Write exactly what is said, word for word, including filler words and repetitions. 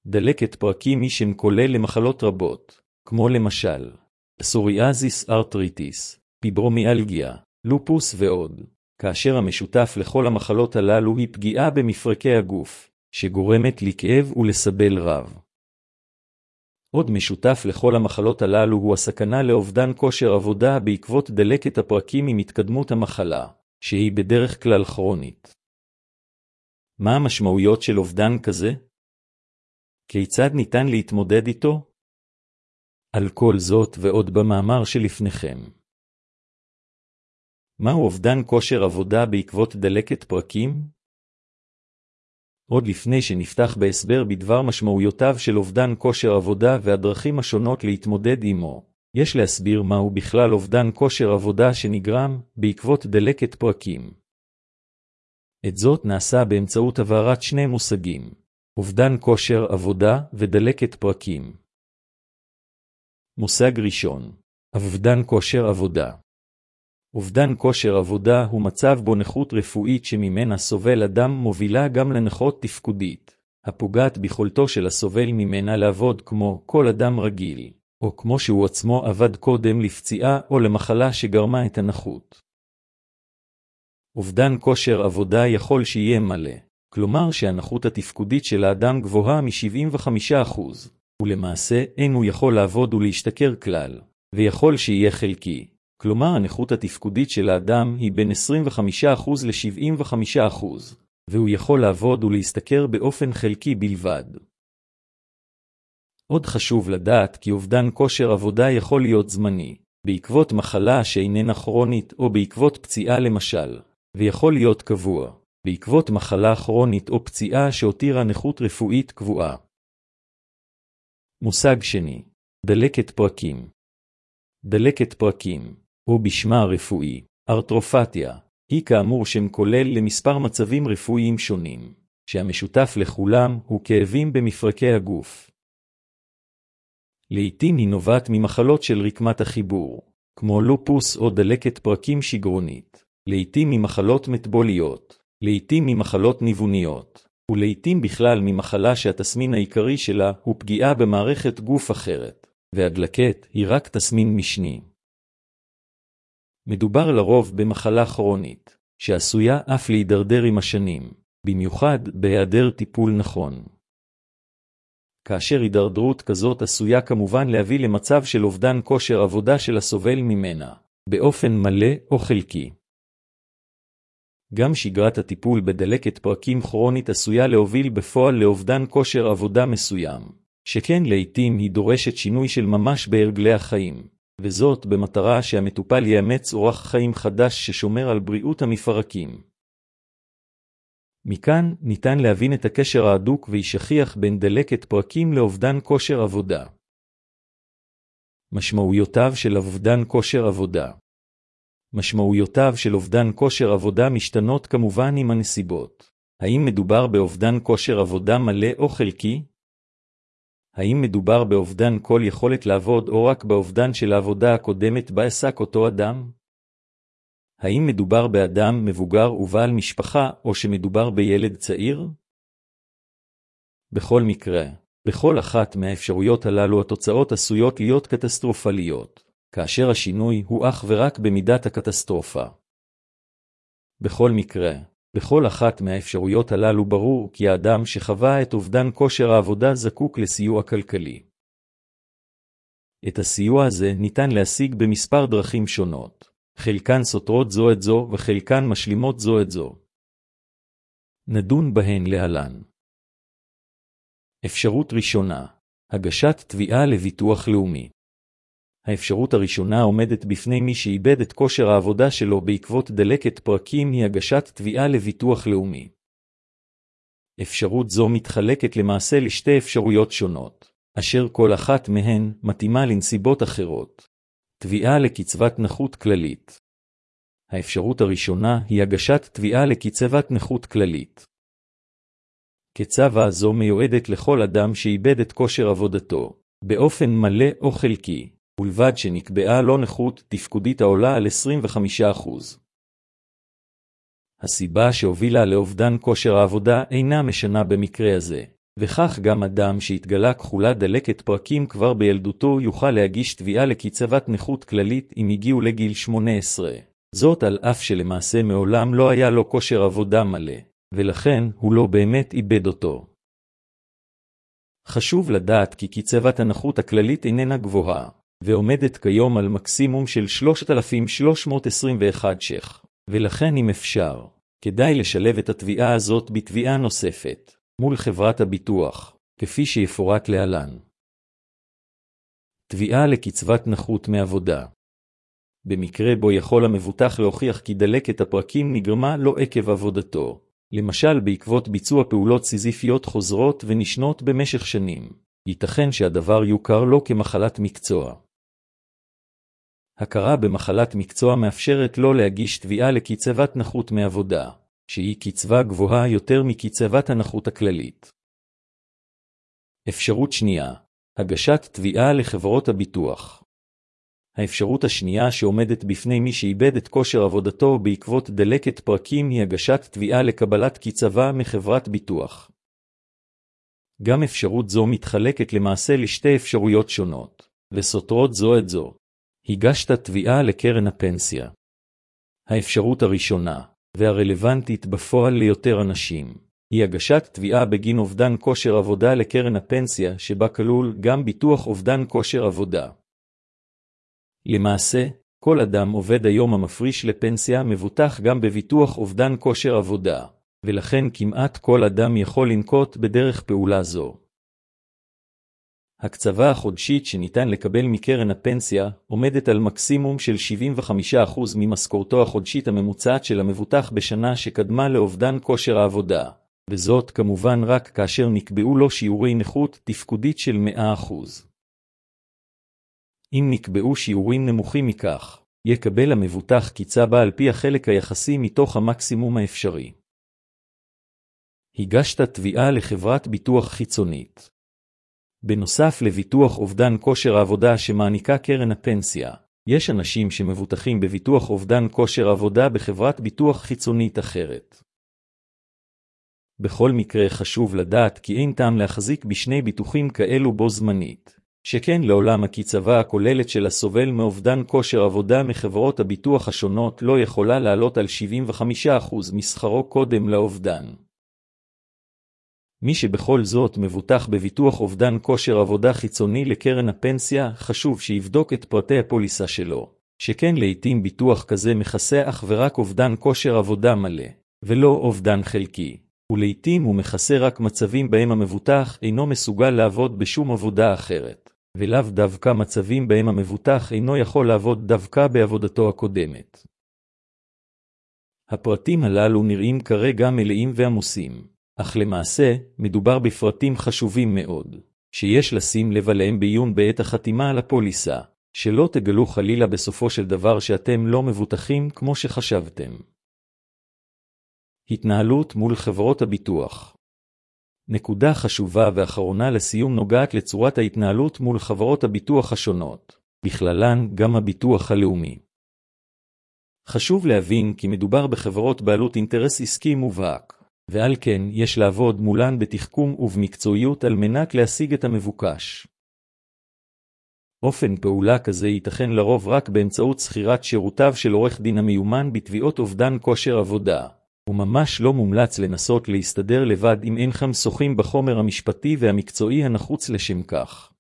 דלקת פרקים היא שם כולל למחלות רבות, כמו למשל, פסוריאזיס ארטריטיס, פיברומיאלגיה, לופוס ועוד, כאשר המשותף לכל המחלות הללו היא פגיעה במפרקי הגוף, שגורמת לכאב ולסבל רב. עוד משותף לכל המחלות הללו הוא הסכנה לאובדן כושר עבודה בעקבות דלקת הפרקים עם התקדמות המחלה, שהיא בדרך כלל כרונית. מה המשמעויות של אובדן כזה? כיצד ניתן להתמודד איתו? על כל זאת ועוד במאמר שלפניכם. מהו אובדן כושר עבודה בעקבות דלקת פרקים? עוד לפני שנפתח בהסבר בדבר משמעויותיו של אובדן כושר עבודה והדרכים השונות להתמודד עמו, יש להסביר מהו בכלל אובדן כושר עבודה שנגרם בעקבות דלקת פרקים. את זאת נעשה באמצעות הבהרת שני מושגים, אובדן כושר עבודה ודלקת פרקים. מושג ראשון, אובדן כושר עבודה. אובדן כושר עבודה הוא מצב בו נכות רפואית שממנה סובל אדם מובילה גם לנכות תפקודית, הפוגעת ביכולתו של הסובל ממנה לעבוד כמו כל אדם רגיל, או כמו שהוא עצמו עבד קודם לפציעה או למחלה שגרמה את הנכות. אובדן כושר עבודה יכול שיהיה מלא, כלומר שהנכות התפקודית של האדם גבוהה מ-שבעים וחמישה אחוז, ולמעשה אין הוא יכול לעבוד ולהשתכר כלל, ויכול שיהיה חלקי. כלומר, הנכות התפקודית של האדם היא בין עשרים וחמישה אחוז ל-שבעים וחמישה אחוז, והוא יכול לעבוד ולהשתכר באופן חלקי בלבד. עוד חשוב לדעת כי אובדן כושר עבודה יכול להיות זמני, בעקבות מחלה שאיננה כרונית או בעקבות פציעה למשל, ויכול להיות קבוע, בעקבות מחלה כרונית או פציעה שהותירה נכות רפואית קבועה. מושג שני, דלקת פרקים. דלקת פרקים, או בשמה הרפואי, ארתרופתיה, היא כאמור שם כולל למספר מצבים רפואיים שונים, שהמשותף לכולם הוא כאבים במפרקי הגוף. לעתים היא נובעת ממחלות של רקמת החיבור, כמו לופוס או דלקת פרקים שגרונית, לעתים ממחלות מטבוליות, לעתים ממחלות ניווניות, ולעתים בכלל ממחלה שהתסמין העיקרי שלה הוא פגיעה במערכת גוף אחרת, והדלקת היא רק תסמין משני. מדובר לרוב במחלה כרונית, שעשויה אף להידרדר עם השנים, במיוחד בהיעדר טיפול נכון. כאשר הידרדרות כזאת עשויה כמובן להביא למצב של אובדן כושר עבודה של הסובל ממנה, באופן מלא או חלקי. גם שגרת הטיפול בדלקת פרקים כרונית עשויה להוביל בפועל לאובדן כושר עבודה מסוים, שכן לעתים היא דורשת שינוי של ממש בהרגלי החיים, וזאת במטרה שהמטופל יאמץ אורח חיים חדש ששומר על בריאות המפרקים. מכאן ניתן להבין את הקשר ההדוק והשכיח בין דלקת פרקים לאובדן כושר עבודה. משמעויותיו של אובדן כושר עבודה. משמעויותיו של אובדן כושר עבודה משתנות כמובן עם הנסיבות. האם מדובר באובדן כושר עבודה מלא או חלקי? האם מדובר באובדן כל יכולת לעבוד או רק באובדן של העבודה הקודמת בה עסק אותו אדם? האם מדובר באדם מבוגר ובעל משפחה או שמדובר בילד צעיר? בכל מקרה, בכל אחת מהאפשרויות הללו התוצאות עשויות להיות קטסטרופליות, כאשר השינוי הוא אך ורק במידת הקטסטרופה. בכל מקרה, בכל אחת מהאפשרויות הללו ברור כי האדם שחווה את אובדן כושר העבודה זקוק לסיוע כלכלי. את הסיוע הזה ניתן להשיג במספר דרכים שונות, חלקן סותרות זו את זו וחלקן משלימות זו את זו. נדון בהן להלן. אפשרות ראשונה, הגשת תביעה לביטוח לאומי. האפשרות הראשונה עומדת בפני מי שאיבד את כושר העבודה שלו בעקבות דלקת פרקים היא הגשת תביעה לביטוח לאומי. אפשרות זו מתחלקת למעשה לשתי אפשרויות שונות, אשר כל אחת מהן מתאימה לנסיבות אחרות. תביעה לקצבת נכות כללית. האפשרות הראשונה היא הגשת תביעה לקצבת נכות כללית. קצבה זו מיועדת לכל אדם שאיבד את כושר עבודתו, באופן מלא או חלקי, ולבד שנקבעה לו נכות תפקודית העולה על עשרים וחמישה אחוז. הסיבה שהובילה לאובדן כושר העבודה אינה משנה במקרה הזה, וכך גם אדם שהתגלה כחולה דלקת פרקים כבר בילדותו יוכל להגיש תביעה לקצבת נכות כללית אם הגיעו לגיל שמונה עשרה. זאת על אף שלמעשה מעולם לא היה לו כושר עבודה מלא, ולכן הוא לא באמת איבד אותו. חשוב לדעת כי קצבת הנכות הכללית איננה גבוהה, ועומדת כיום על מקסימום של שלושת אלפים שלוש מאות עשרים ואחת ש"ח, ולכן אם אפשר, כדאי לשלב את התביעה הזאת בתביעה נוספת, מול חברת הביטוח, כפי שיפורט להלן. תביעה לקצבת נכות מעבודה. במקרה בו יכול המבוטח להוכיח כי דלקת הפרקים נגרמה לא עקב עבודתו, למשל בעקבות ביצוע פעולות סיזיפיות חוזרות ונשנות במשך שנים, ייתכן שהדבר יוכר לו כמחלת מקצוע. הכרה במחלת מקצוע מאפשרת לו להגיש תביעה לקצבת נכות מעבודה, שהיא קצבה גבוהה יותר מקצבת הנכות הכללית. אפשרות שנייה, הגשת תביעה לחברות הביטוח. האפשרות השנייה שעומדת בפני מי שאיבד את כושר עבודתו בעקבות דלקת פרקים היא הגשת תביעה לקבלת קצבה מחברת ביטוח. גם אפשרות זו מתחלקת למעשה לשתי אפשרויות שונות, וסותרות זו את זו. הגשת תביעה לקרן הפנסיה. האפשרות הראשונה, והרלוונטית בפועל ליותר אנשים, היא הגשת תביעה בגין אובדן כושר עבודה לקרן הפנסיה שבה כלול גם ביטוח אובדן כושר עבודה. למעשה, כל אדם עובד היום המפריש לפנסיה מבוטח גם בביטוח אובדן כושר עבודה, ולכן כמעט כל אדם יכול לנקוט בדרך פעולה זו. הקצבה החודשית שניתן לקבל מקרן הפנסיה עומדת על מקסימום של שבעים וחמישה אחוז ממשכורתו החודשית הממוצעת של המבוטח בשנה שקדמה לאובדן כושר העבודה, וזאת כמובן רק כאשר נקבעו לו שיעורי נכות תפקודית של מאה אחוז. אם נקבעו שיעורים נמוכים מכך, יקבל המבוטח קצבה על פי החלק היחסי מתוך המקסימום האפשרי. הגשת תביעה לחברת ביטוח חיצונית. בנוסף לביטוח אובדן כושר העבודה שמעניקה קרן הפנסיה, יש אנשים שמבוטחים בביטוח אובדן כושר עבודה בחברת ביטוח חיצונית אחרת. בכל מקרה חשוב לדעת כי אין טעם להחזיק בשני ביטוחים כאלו בו זמנית, שכן לעולם הקצבה הכוללת של הסובל מאובדן כושר עבודה מחברות הביטוח השונות לא יכולה לעלות על שבעים וחמישה אחוז משכרו קודם לאובדן. מי שבכל זאת מבוטח בביטוח אובדן כושר עבודה חיצוני לקרן הפנסיה, חשוב שיבדוק את פרטי הפוליסה שלו, שכן לעתים ביטוח כזה מכסה אך ורק אובדן כושר עבודה מלא, ולא אובדן חלקי, ולעתים הוא מכסה רק מצבים בהם המבוטח אינו מסוגל לעבוד בשום עבודה אחרת, ולאו דווקא מצבים בהם המבוטח אינו יכול לעבוד דווקא בעבודתו הקודמת. הפרטים הללו נראים כרגע מלאים ועמוסים. אך למעשה, מדובר בפרטים חשובים מאוד, שיש לשים לב עליהם בעיון בעת החתימה על הפוליסה, שלא תגלו חלילה בסופו של דבר שאתם לא מבוטחים כמו שחשבתם. התנהלות מול חברות הביטוח. נקודה חשובה ואחרונה לסיום נוגעת לצורת ההתנהלות מול חברות הביטוח השונות, בכללן גם הביטוח הלאומי. חשוב להבין כי מדובר בחברות בעלות אינטרס עסקי מובהק, ועל כן יש לעבוד מולן בתחכום ובמקצועיות על מנת להשיג את המבוקש. אופן פעולה כזה ייתכן לרוב רק באמצעות שכירת שירותיו של עורך דין המיומן בתביעות אובדן כושר עבודה, וממש לא מומלץ לנסות להסתדר לבד אם אינכם שוחים בחומר המשפטי והמקצועי הנחוץ לשם כך.